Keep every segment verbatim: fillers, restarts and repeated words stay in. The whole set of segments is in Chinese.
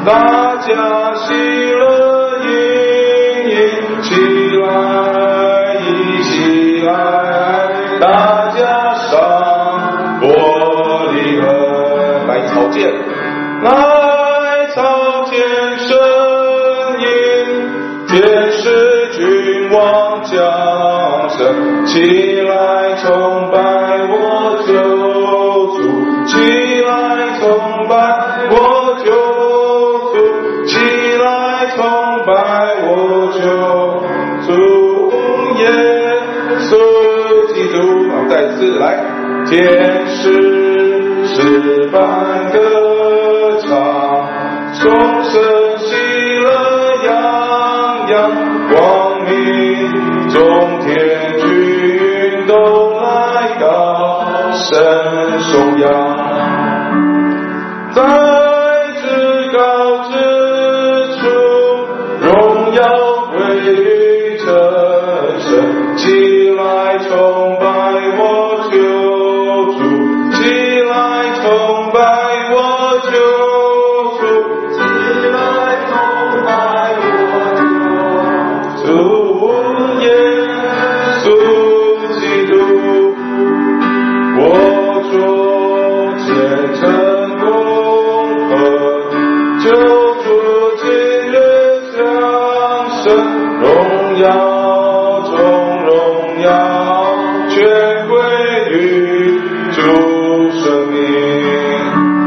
大家喜乐盈盈起来，一起来，大家上玻璃河，来朝见，来朝见神音，天使君王降生，起来崇拜我救主，起来崇拜我救主，起来崇拜我救主耶稣基督。好，再次来，天使诗班歌唱，众生喜乐洋洋，光明中天君都来高声颂扬，在至高之处荣耀归于真神，起来崇拜我救主，起来崇拜我救主，起来崇拜我救主耶稣基督，我主虔诚恭贺，救主今日降生，荣耀中荣耀全归于主生命，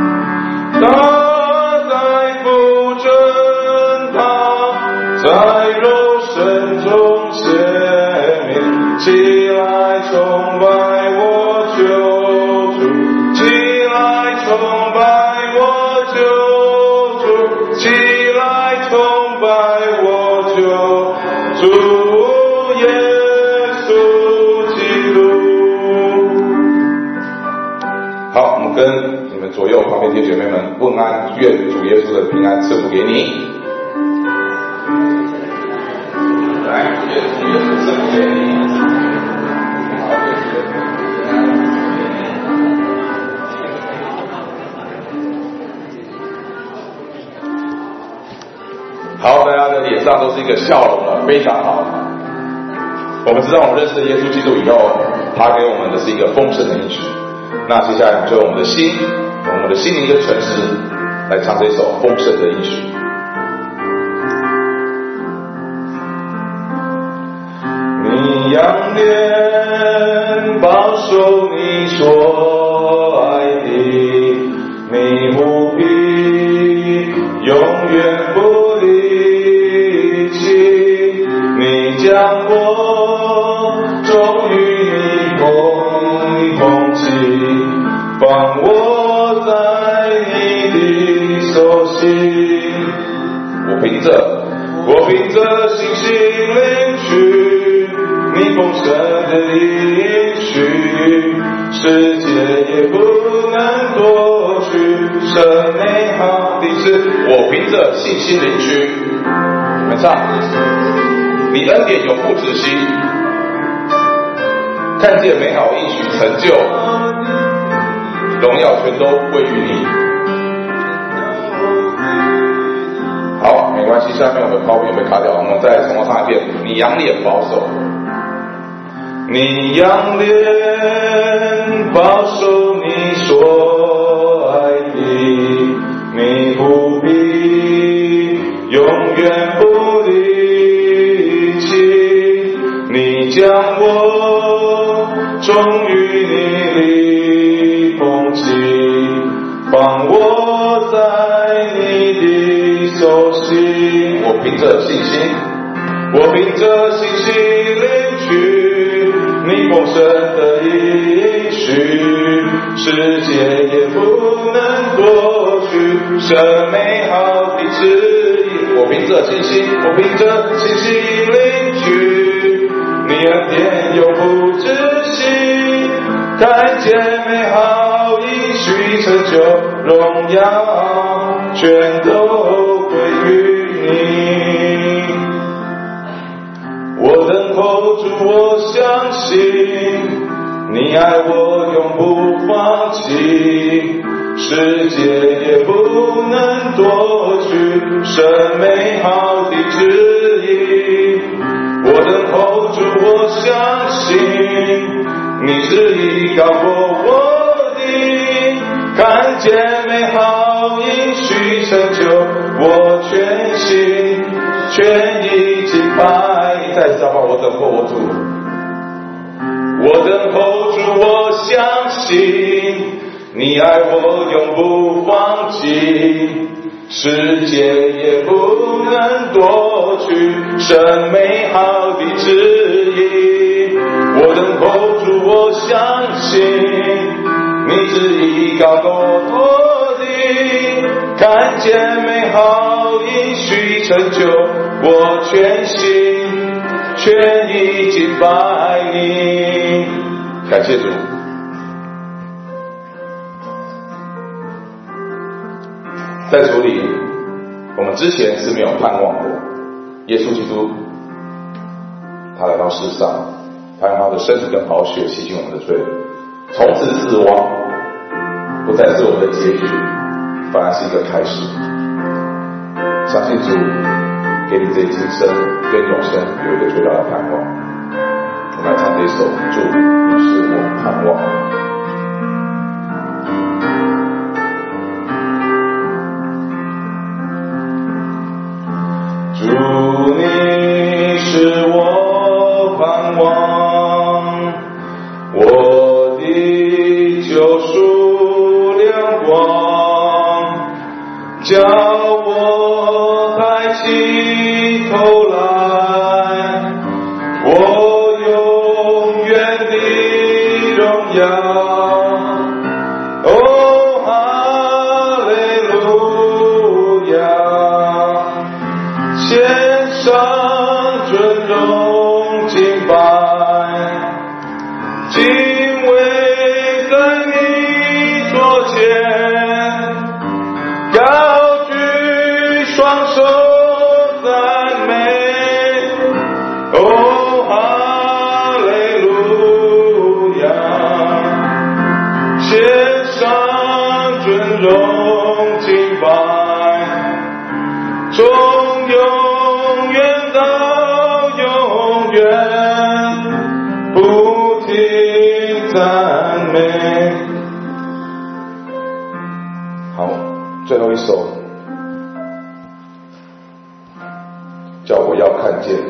他在父真堂，在肉身中显明，起来崇拜我救主，起来崇拜我救主，起来崇拜我救主耶稣基督。好，我们跟你们左右旁边这些姐妹们问安，愿主耶稣的平安赐福给你。来，愿主耶稣赐福给你。好，大家的脸上都是一个笑容了，非常好。我们知道我们认识了耶稣基督以后，他给我们的是一个丰盛的应许。那接下来我们就用我们的心，用我们的心灵跟诚实来唱这首丰盛的应许。你仰脸保守你所爱的，你不必永远不离弃，你将我忠于你空空气，放我在你的手心。我凭着我凭着信心领取你丰盛的应许，世界也不能夺去神美好的事。我凭着信心领取，你们唱，你恩典永不止息，看见美好应许成就，荣耀全都归于你。好，没关系，下面我们高音被卡掉，我们再重新唱一遍。你仰脸保守，你仰脸保守你所爱的，你不必永远不离弃，你将我忠于你的风气，放我在你的手心。我凭着信心，我凭着信心领取你丰盛的应许，世界也不能夺去神美好的旨意。我凭着信心，我凭着信心领取你恩典永不止息，看见美好应许成就，荣耀全都归于你。我等候主，我相信你爱我永不放弃，世界也不能夺去神美好的旨意。我等候主，我相信你旨意高过我的，看见美好应许成就，我全心全意敬拜。再次把我等候我主，我等候主，我相信你爱我永不放弃，世界也不能夺去神美好的旨意。我等候主，我相信你旨意高过我的，看见美好应许成就，我全心全意敬拜你。感谢主。在主里，我们之前是没有盼望的。耶稣基督，他来到世上，他用他的身体跟宝血洗净我们的罪，从此死亡不再是我们的结局，反而是一个开始。相信主给你这一今生跟永生有一个最大的盼望。我们来唱这一首《主，你是我盼望》。主，你是我盼望，我的救赎亮光，叫我抬起头来，我永远的荣耀。哦，哈利路亚，献上尊荣敬拜，敬畏在你座前，高举双手赞美。哦，哈利路亚，献上尊荣敬拜，从永远到永远，不停赞美。好，最后一首叫我要看见。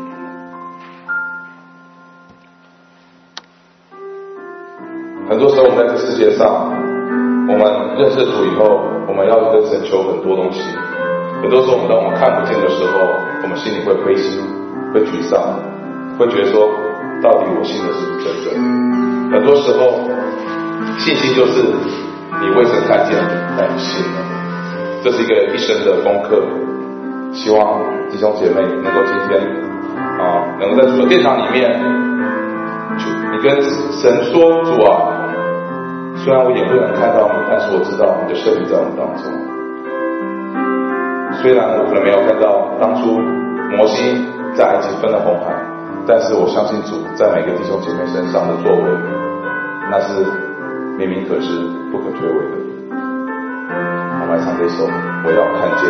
很多时候我们在这世界上，我们认识主以后，我们要跟神求很多东西。很多时候我们当我们看不见的时候，我们心里会灰心，会沮丧，会觉得说到底我信的是不是真的。很多时候信心就是你未曾看见但你信了，这是一个一生的功课。希望弟兄姐妹能够今天啊，能够在主的殿堂里面，你跟神说，主啊，虽然我眼不能看到你，但是我知道你的生命在我们当中。虽然我可能没有看到当初摩西在埃及分了红海，但是我相信主在每个弟兄姐妹身上的作为，那是明明可知不可推诿的。我们来唱这首我要看见。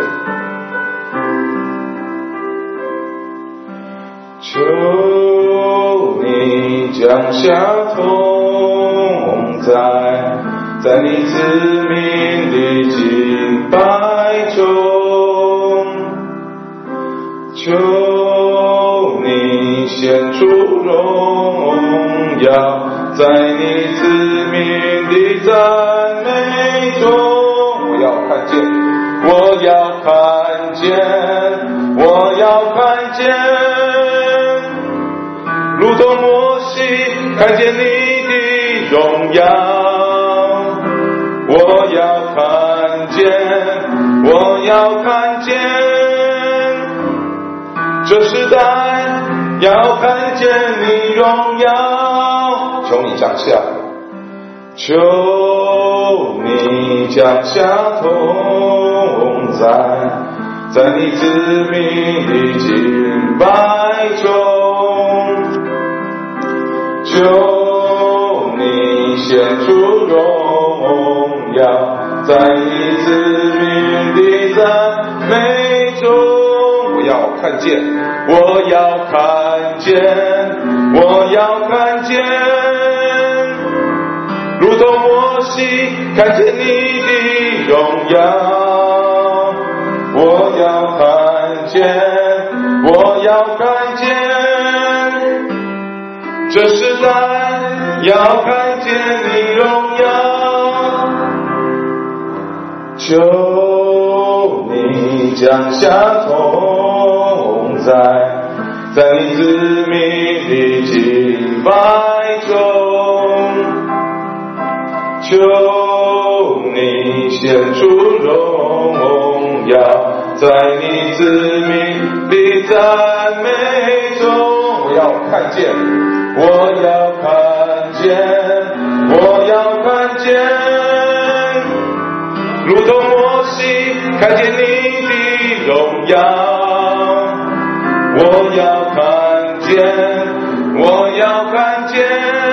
求你降下同在，在你子民的敬拜中，求你显出荣耀，在你子民的赞美中。我要看见，我要看见，我要看见，如同摩西看见你的荣耀。我要看见，我要看见，这时代要看见你荣耀。求你降下，求你降下同在，在你子民的敬拜中，求你显出荣耀，在你子民的赞美看见，我要看见，我要看见，如同摩西看见你的荣耀。我要看见，我要看见，这时代要看见你荣耀。求你降下同在，在你子民的敬拜中，求你显出荣耀，在你子民的赞美中。我要看见，我要看见，我要看见，如同摩西看见你的荣耀。我要看见，我要看见，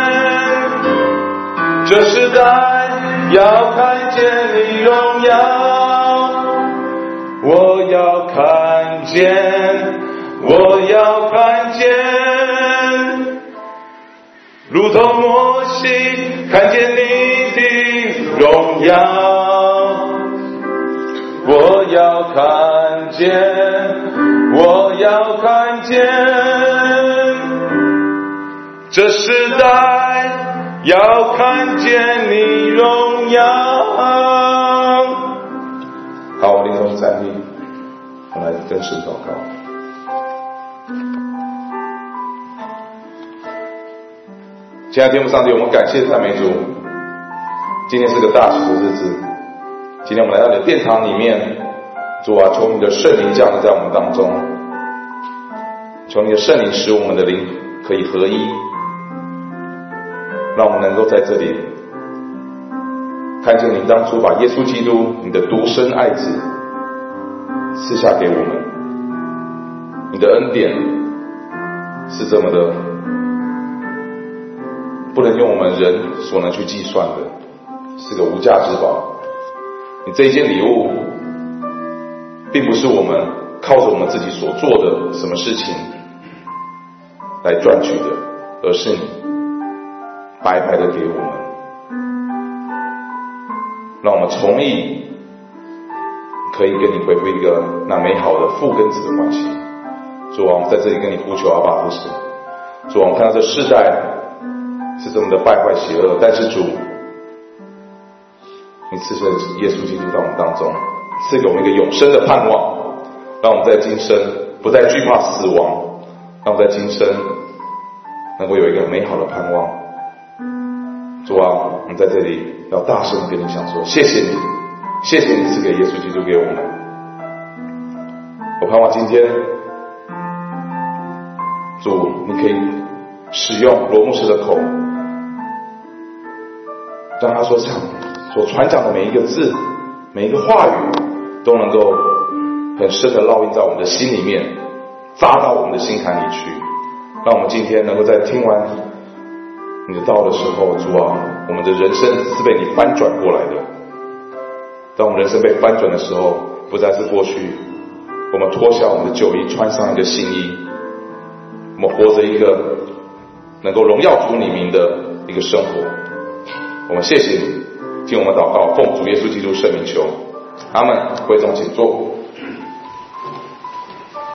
这时代要看见你荣耀。我要看见，我要看见，如同摩西看见你的荣耀。我要看见，我要看见，这时代要看见你荣耀。好，我们灵同站立，我们来跟神祷告。亲爱的天父上帝，我们感谢赞美主，今天是个大喜的日子。今天我们来到你的殿堂里面，主啊，求你的圣灵降临在我们当中，求你的圣灵使我们的灵可以合一，让我们能够在这里看见你当初把耶稣基督你的独生爱子赐下给我们，你的恩典是这么的不能用我们人所能去计算的，是个无价之宝。你这一件礼物并不是我们靠着我们自己所做的什么事情来赚取的，而是你白白的给我们，让我们从义可以跟你恢复一个那美好的父跟子的关系。主啊，我们在这里跟你呼求阿爸父神。主啊，我们看到这世代是这么的败坏邪恶，但是主你赐下耶稣基督到我们当中，赐给我们一个永生的盼望，让我们在今生不再惧怕死亡，让我们在今生能够有一个美好的盼望。主啊，我们在这里要大声跟你讲说，谢谢你，谢谢你赐给耶稣基督给我们。我盼望今天主你可以使用罗牧师的口，让他所讲所传讲的每一个字每一个话语都能够很深的烙印在我们的心里面，扎到我们的心坎里去，让我们今天能够在听完你的道的时候，主啊，我们的人生是被你翻转过来的。当我们人生被翻转的时候，不再是过去我们脱下我们的旧衣，穿上一个新衣，我们活着一个能够荣耀主你名的一个生活。我们谢谢你，听我们祷告，奉主耶稣基督圣名求，阿们。会众请坐。